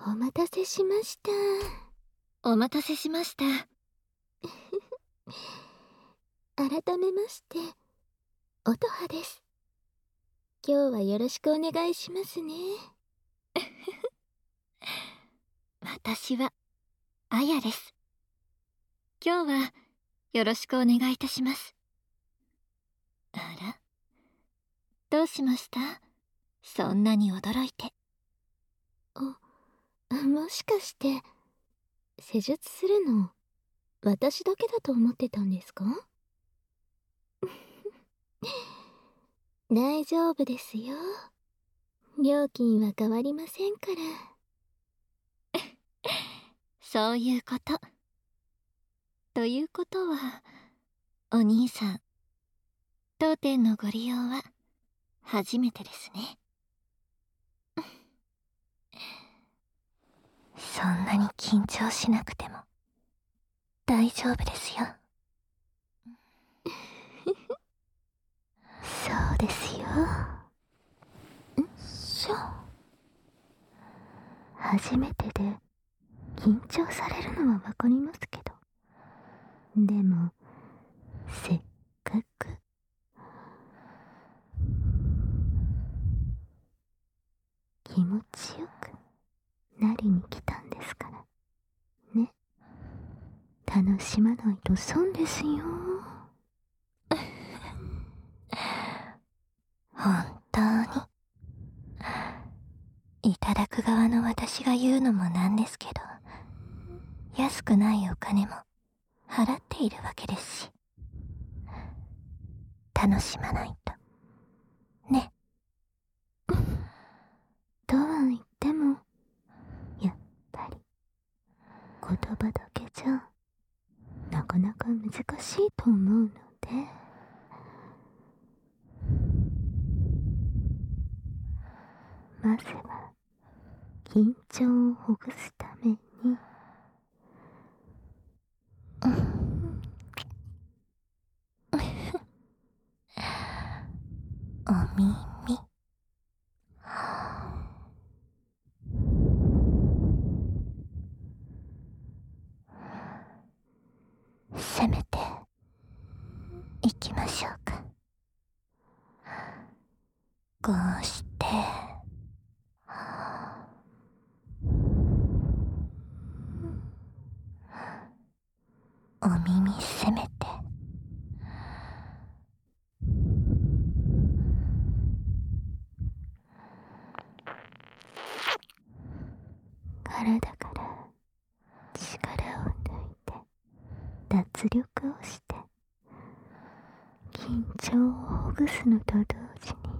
お待たせしました。 お待たせしました。 改めまして、音羽です。今日はよろしくお願いしますね。 私は、あやです。今日は、よろしくお願いいたします。あら、どうしました？そんなに驚いて。 もしかして、施術するの、私だけだと思ってたんですか？大丈夫ですよ。料金は変わりませんから。 そういうこと。ということは、お兄さん、当店のご利用は、初めてですね。そんなに緊張しなくても、大丈夫ですよ。 そうですよ。初めてで緊張されるのはわかりますけど、でもせっかく気持ちよくなりに来たんですからね。楽しまないと損ですよ。 本当に。いただく側の私が言うのもなんですけど、安くないお金も払っているわけですし、楽しまないとね。 とは言っても、やっぱり言葉だけじゃなかなか難しいと思うので、まずは緊張をほぐすために、 お耳。せめて行きましょうか。こうしてお耳せめて体から力を抜いて脱力をして緊張をほぐすのと同時に、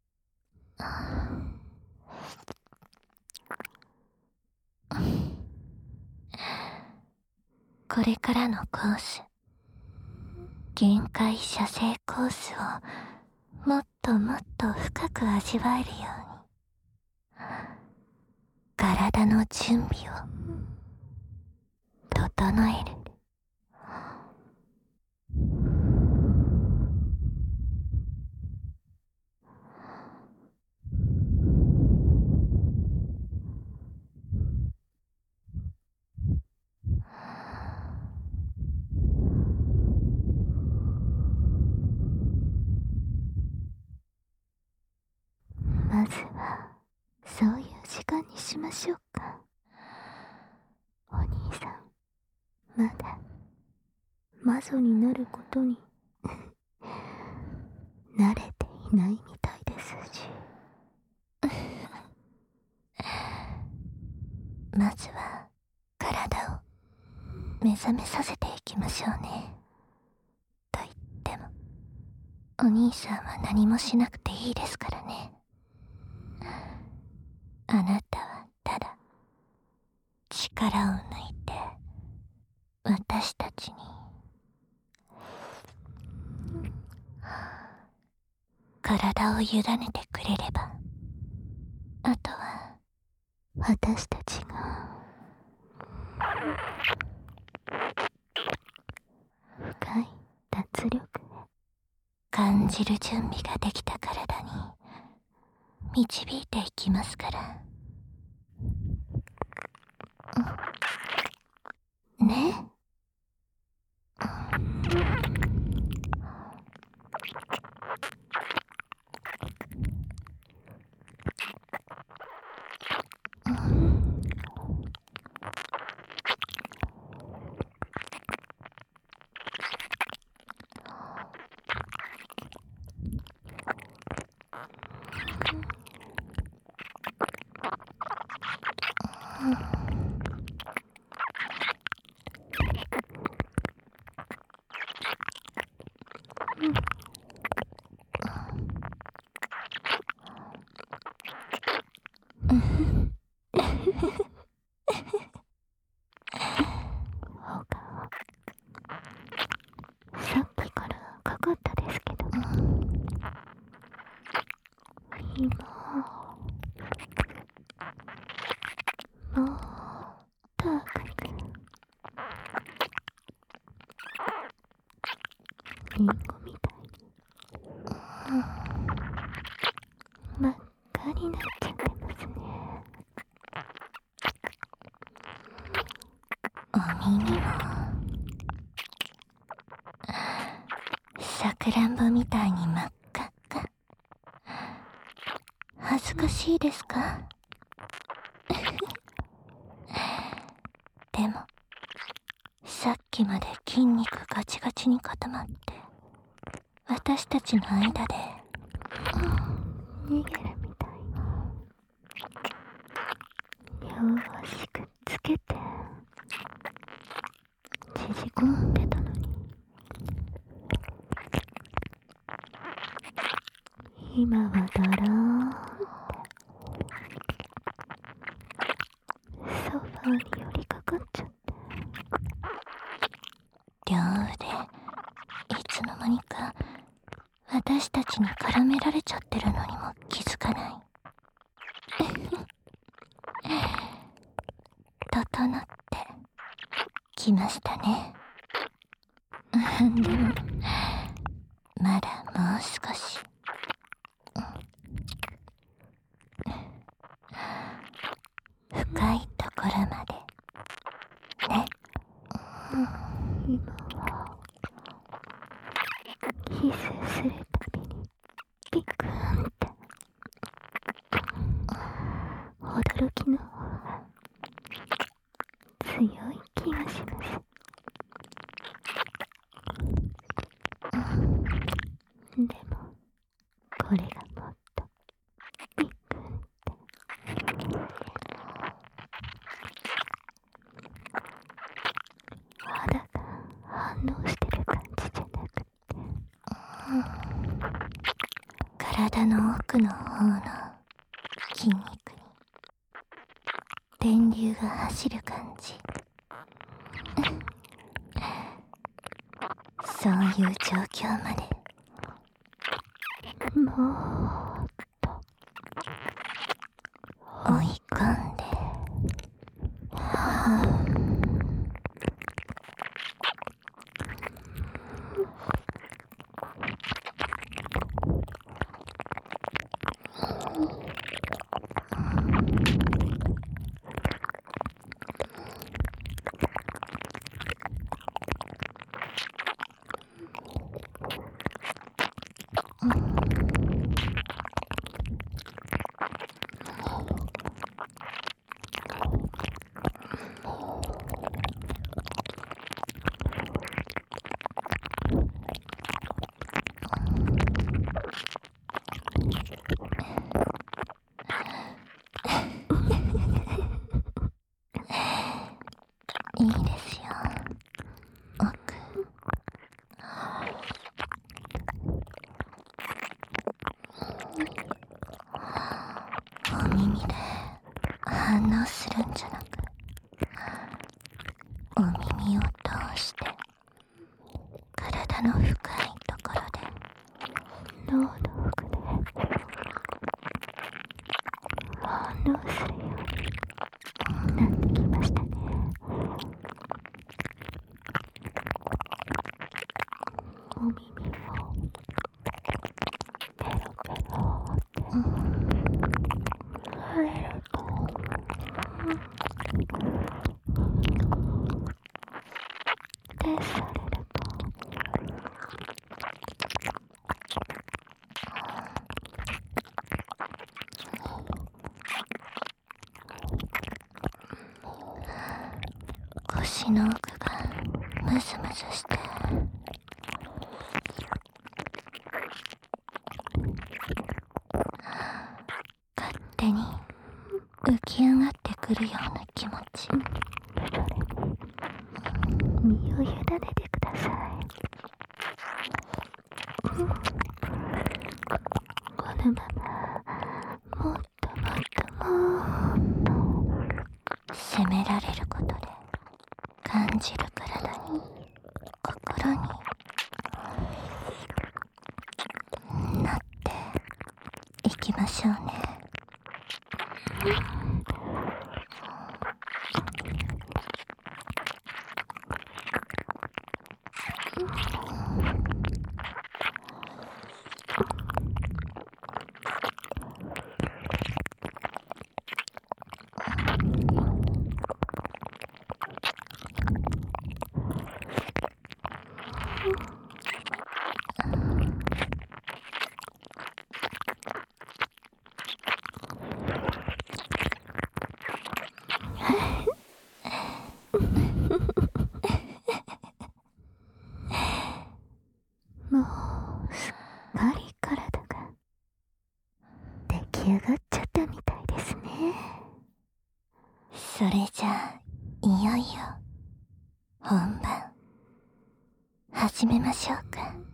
これからのコース、限界射精コースをもっともっと深く味わえるように、体の準備を整える。 まずはそういう時間にしましょうか。お兄さん、まだ魔女になることに慣れていないみたいですし。 まずは体を目覚めさせていきましょうね。と言ってもお兄さんは何もしなくていいですからね。あなたはただ力を抜いて私たちに体を委ねてくれれば、あとは私たちが深い脱力へ感じる準備ができた体に導いていきますから。 さっきからかかったですけど、今もう高くリンゴみたいに真っ赤になっちゃってますね。 お耳もさくらんぼみたいに真っ赤っか。恥ずかしいですか？でもさっきまで筋肉ガチガチに固まって私たちの間で逃げるみたい。両足くっつけて縮こまってたのに、今はだらーってソファーに寄りかかっちゃって、 両腕いつの間にか私たちに絡められちゃってるのにも気づかない。整ってきましたね。でもまだもう少し。深いところまでね。 今はキスするたびにピクンって驚きの方が強い気がします。でもこれがもっとピクンって肌が反応してる感じじゃなくて、 体の奥の方の筋肉に電流が走る感じ。そういう状況までもっと追い込んで、いいですよ。奥お耳で反応するんじゃなく、お耳を通して体の深いところで脳の奥で反応するようになってきましたね。お耳をペロペロって触れるとでされると足の奥がムズムズして勝手に浮き上がってくるような気持ち、身を委ねてください。このままもっともっともっと責められることで感じる体に、心になっていきましょうね。もうすっかり体が出来上がっちゃったみたいですね。それじゃあいよいよ本番始めましょうか。